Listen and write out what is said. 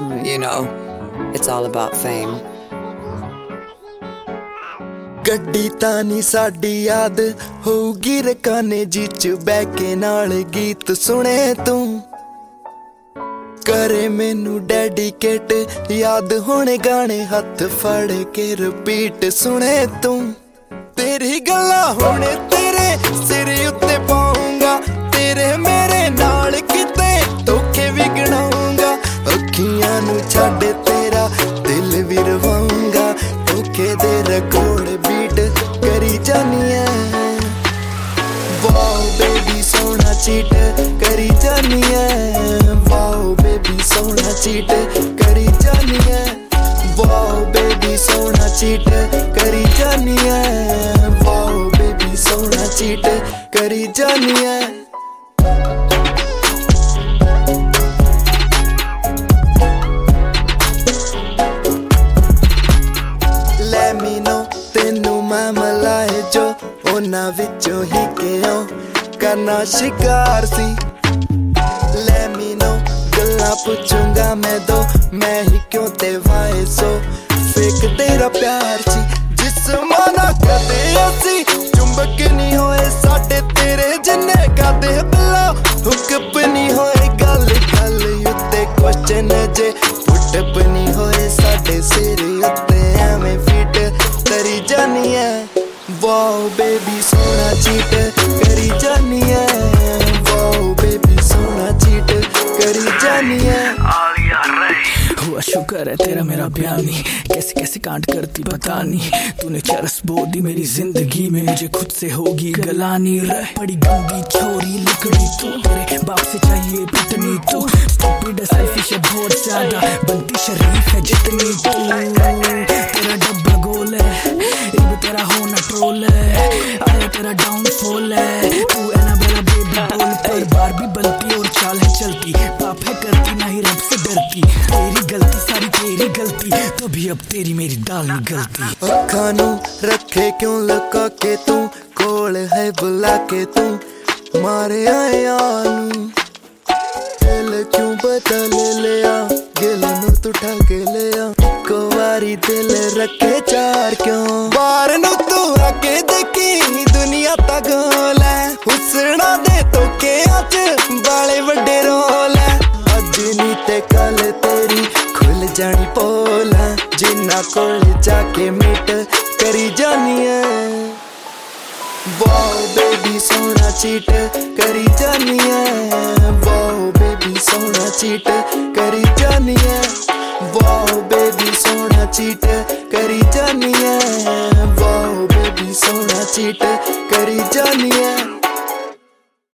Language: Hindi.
You know, it's all about fame. ਗੱਡੀ ਤਾਂ ਨੀ ਸਾਡੀ ਯਾਦ ਹੋਊਗੀ ਰਕਾਨੇ ਜੀ ਚ ਬਹਿ ਕੇ ਨਾਲ ਗੀਤ ਸੁਣੇ ਤੂੰ करे मैनू डेडिकेट याद होने गाने हथ फड़ के रिपीट सुने तू तेरी गल्ला होने तेरे सिर उत्ते पाऊंगा तेरे मेरे नाल किते धोखे भी गिनाऊंगा अखियां नू छड्ड तेरा दिल भी रवाऊंगा धोखे दे रिकॉर्ड बीट करी जानी है वाओ बेबी सोना चीट करी जानी है वाओ बेबी सोना चीट करी जानी है वाओ बेबी सोना चीट करी जानी है वाओ बेबी सोना चीट करी जानी है Let me know तेनू मैं मिलाए जो ਉਹਨਾਂ ਵਿੱਚੋਂ ਹੀ ਕਿਉਂ ਕਰਨਾ ਸ਼ਿਕਾਰ ਸੀ ਲੈ ਮੈਨੂੰ ਗੱਲਾਂ ਪੁੱਛੂੰਗਾ ਮੈਂ ਦੋ ਮੈਂ ਹੀ ਕਿਉਂ ਤੇ ਵਾਏ ਸੋ ਫੇਕ ਤੇਰਾ ਪਿਆਰ ਸੀ ਜਿਸਮਾਂ ਨਾ ਕਦੇ ਅਸੀਂ ਚੁੰਬਕ ਨਹੀਂ ਹੋਏ ਸਾਡੇ ਤੇਰੇ ਜਿੰਨੇ ਕਦੇ ਬਿੱਲਾ ਹੁਕਪ ਨਹੀਂ ਹੋਏ ਗੱਲ ਗੱਲ ਉੱਤੇ ਕੁਐਸਚਨ ਜੇ ਪੁੱਟ ਨਹੀਂ ਹੋਏ ਸਾਡੇ ਸਿਰ ਉੱਤੇ ਐਵੇਂ ਫਿੱਟ ਕਰੀ ਜਾਨੀ ਹੈ Wow baby sona cheat करी जानी है Wow baby sona cheat करी जानी है हुआ शुक्र है तेरा मेरा प्यार नहीं कैसे कैसे कांड करती पता नहीं तूने चरस बो दी मेरी जिंदगी में मुझे खुद से होगी गलानी रह पड़ी गंदी छोरी लिकड़ी तू तेरे बाप से चाहिए पिटनी तू स्टूपिड सेल्फिश है बहुत ज्यादा बनती शरीफ है जितनी तू तेरा डब्बा गोल है इब तेरा होना ट्रोल है आया तेरा डाउनफॉल है तू एनाबेला बेबी बोल पर बार भी बनती और चाल है चलती पाप है करती ना ही रब से डरती तेरी गलती सारी तेरी गलती तो भी अब तेरी मेरी दाल नहीं गलती अखां नू रखे क्यों लुका के तू कोल है बुला के तू मारे आया नू दिल क्यों बदल लिया गिल नू तू ठग लिया को वारी दिल रखे चार क्यों बार नू तू आके देखी दुनिया ता गोल है हुसना दे धोखे अज बाले वड्डे रोल है अज नी ते कल तेरी खुल जानी पोल है जिन्ना कोल जाके मिट करी जानी है वाओ बेबी सोना चीट करी जानी है वाओ बेबी सोना चीट करी जानी है वाओ बेबी सोना चीट करी जानी है वाओ बेबी सोना चीट करी जानी है